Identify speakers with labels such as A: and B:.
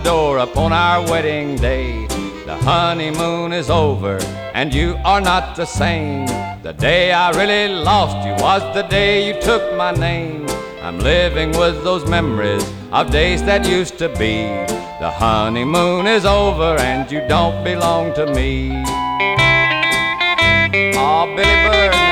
A: door upon our wedding day. The honeymoon is over and you are not the same. The day I really lost you was the day you took my name. I'm living with those memories of days that used to be. The honeymoon is over and you don't belong to me. Oh, Billy Bird.